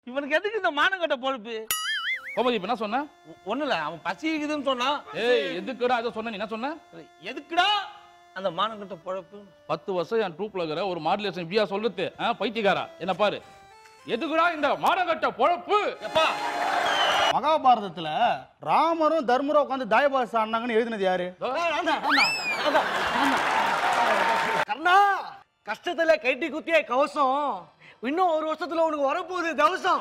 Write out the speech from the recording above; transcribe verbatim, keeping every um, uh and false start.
இவனுக்கு எதுக்கு இந்த மானங்கட்ட பொழப்பு? கோமதி இப்ப என்ன சொன்ன? ஒண்ணு இல்ல, அவன் பசி இருக்குதுன்னு சொன்னான். ஏய் எதுக்குடா அதை சொன்ன? நீ என்ன சொன்ன? எதுக்குடா அந்த மானங்கட்ட பொழப்பு? பத்து வருஷம் என் ட்ரூப்ல இருக்கிற ஒரு மாடுலேஷன் இப்படியா சொல்றது? பைத்தியக்காரா என்ன பாரு, எதுக்குடா இந்த மானங்கட்ட பொழப்பு? எப்பா மகாபாரதத்துல ராமரும் தர்மரும் உட்காந்து தாயபாச ஆடினாங்கன்னு எழுதினது யாரு? கர்ணா, கஷ்டத்துல கைட்டி குத்திய கவசம் இன்னும் ஒரு வருஷத்துல உனக்கு வரப்போகுது தவசம்.